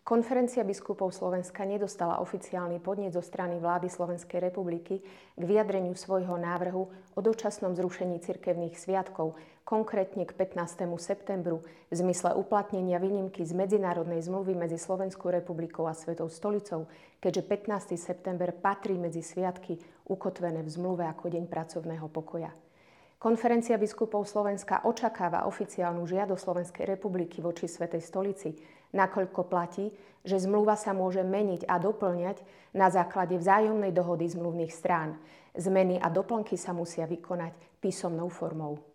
Konferencia biskupov Slovenska nedostala oficiálny podnet zo strany vlády Slovenskej republiky k vyjadreniu svojho návrhu o dočasnom zrušení cirkevných sviatkov, konkrétne k 15. septembru, v zmysle uplatnenia výnimky z medzinárodnej zmluvy medzi Slovenskou republikou a Svetou stolicou, keďže 15. september patrí medzi sviatky ukotvené v zmluve ako deň pracovného pokoja. Konferencia biskupov Slovenska očakáva oficiálnu žiadosť Slovenskej republiky voči Svätej stolici, nakoľko platí, že zmluva sa môže meniť a doplňať na základe vzájomnej dohody zmluvných strán. Zmeny a doplnky sa musia vykonať písomnou formou.